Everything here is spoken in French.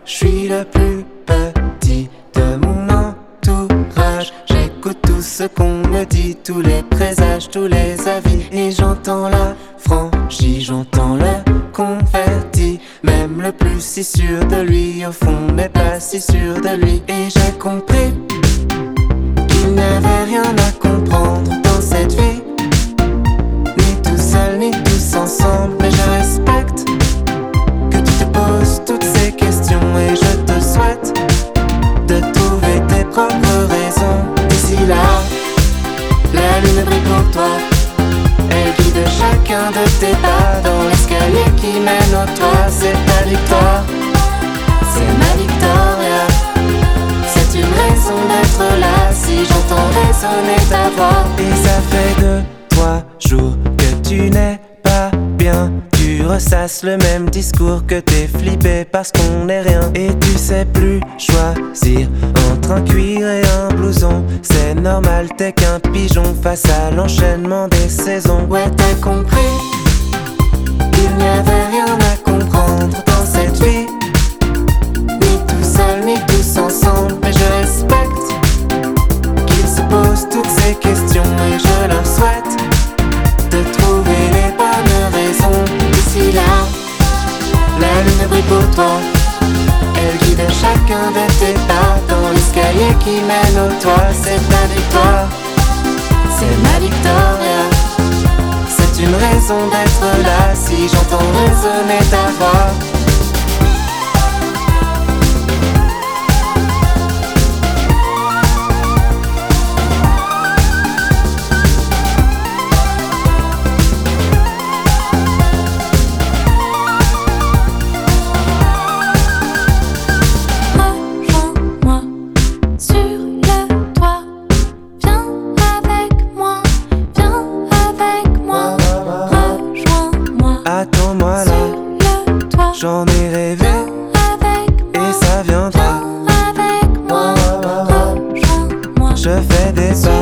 je suis le plus petit de mon entourage. J'écoute tout ce qu'on me dit, tous les présages, tous les avis. Et j'entends la franchise, j'entends le confetti. Même le plus si sûr de lui, au fond n'est pas si sûr de lui. Et j'ai compris qu'il n'y avait rien à comprendre dans cette vie, ni tout seul, ni tous ensemble. Mais je respecte que tu te poses toutes ces questions, et je te souhaite de trouver tes propres raisons. D'ici là, la lune brille pour toi, elle guide chacun de tes pas dans l'escalier qui mène au toit. C'est ta victoire, c'est ma victoria. C'est une raison d'être là si j'entends résonner ta voix. Et ça fait 2-3 jours que tu n'es pas bien. Tu ressasses le même discours, que t'es flippé parce qu'on n'est rien. Et tu sais plus choisir entre un cuir et un blouson. C'est normal, t'es qu'un pigeon face à l'enchaînement des saisons. Ouais, t'as compris, il n'y avait rien à comprendre dans cette vie, ni tout seul, ni tous ensemble. Mais je respecte qu'ils se posent toutes ces questions, et je leur souhaite de trouver les bonnes raisons. D'ici là, la lune brille pour toi, elle guide chacun de tes pas dans l'escalier qui mène au toit. C'est ta victoire, c'est ma victoria. C'est une raison d'être là si j'entends résonner ta voix. Attends-moi là, j'en ai rêvé, et ça viendra. Je fais des pas